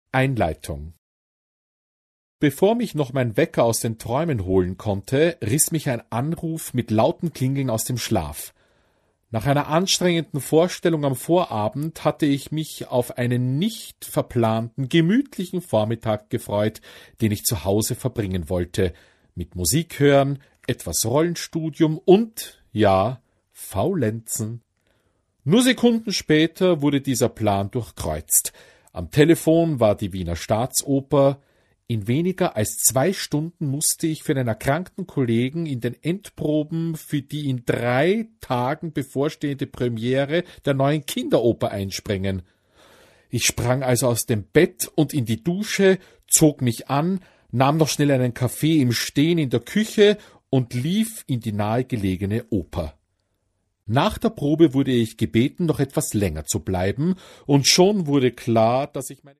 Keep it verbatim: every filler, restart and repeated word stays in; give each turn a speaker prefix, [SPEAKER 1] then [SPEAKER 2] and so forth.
[SPEAKER 1] Einleitung. Bevor mich noch mein Wecker aus den Träumen holen konnte, riss mich ein Anruf mit lauten Klingeln aus dem Schlaf. Nach einer anstrengenden Vorstellung am Vorabend hatte ich mich auf einen nicht verplanten, gemütlichen Vormittag gefreut, den ich zu Hause verbringen wollte, mit Musik hören, etwas Rollenstudium und, ja, Faulenzen. Nur Sekunden später wurde dieser Plan durchkreuzt. Am Telefon war die Wiener Staatsoper. In weniger als zwei Stunden musste ich für einen erkrankten Kollegen in den Endproben für die in drei Tagen bevorstehende Premiere der neuen Kinderoper einspringen. Ich sprang also aus dem Bett und in die Dusche, zog mich an, nahm noch schnell einen Kaffee im Stehen in der Küche und lief in die nahegelegene Oper. Nach der Probe wurde ich gebeten, noch etwas länger zu bleiben, und schon wurde klar, dass ich meine